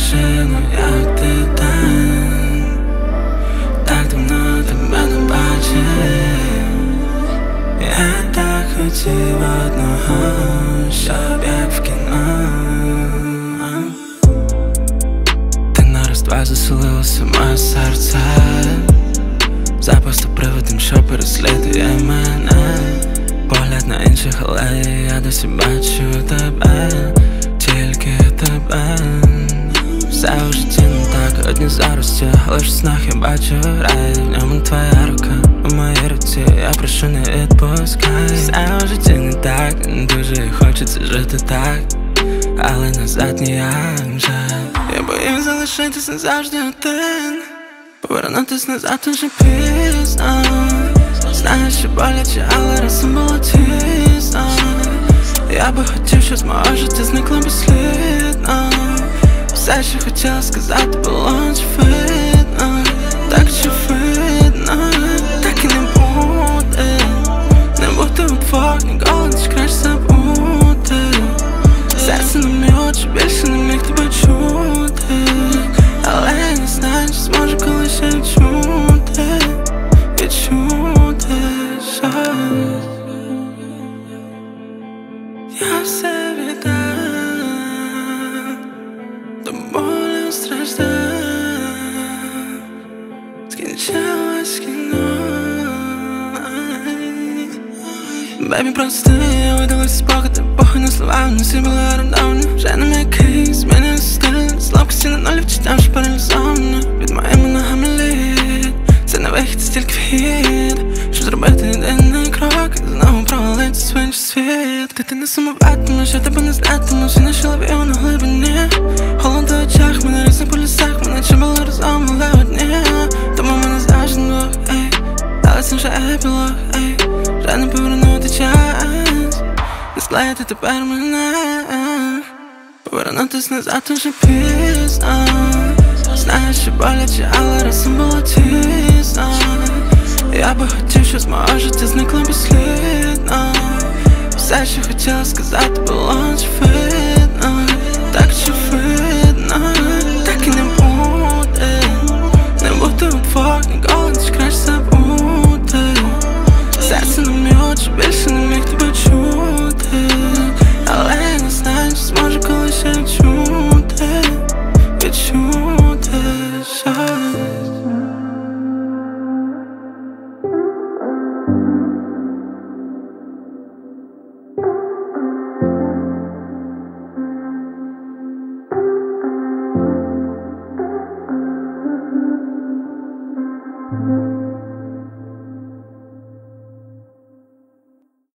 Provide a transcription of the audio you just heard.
машину, як ти там. Так давно тебе не бачив. Я так хотів одного, щоб як в кіно. Ти на раз-два заселилося моє серце. Запусти приводом, що переслідує мене. Погляд на інших, але я досі бачу тебе, тільки тебе. Все у житті не так, одні зарості, лиш в снах я бачу рай. В ньому твоя рука, у моїй руці, я прошу не відпускай. Все у житті не так, дуже хочеться жити так, але назад ніяк вже. Я боюсь залишитись назавжди один, повернутись назад уже пізно. Знаю, що боляче, але разом було тісно. Я би хотів, щоб з мого життя зникло безслідно. Все, що хотіла сказати, було очевидно. Так очевидно, так і не буде. Не бути удвох, ніколи не краще забути. Серце на мій очі, більше не міг тебе чути. Але я не знаю, чи зможу колись ще відчути. Відчути щось. Я все віддам, до болю страждав. Скінчилось кіно. Бебі, прости, я видалась спогади, похуй на слова, не всі були рандомні. Вже не м'який, змінює стиль, слабкості на нулі, вчиттям, що паралізовано. Під моїми ногами лід, це не вихід, стільки вхід. Щоб зробити єдиний крок, і знову провалитися в інший світ. Ти не сумуватимеш, що тебе не знатимеш, і наші лові на глибині. Холод у очах, ми на різних полюсах, ми наче були разом, але одні. Тому ми не завжди двох, ей, але це вже епілог, ей. Вже не повернути час, не склеїти тепер мене. Повернутись назад уже пізно. Знаю, що боляче, але разом було тісно. Я би хотів, щоб з мого життя зникло безслідно. Все, що хотіла сказати, було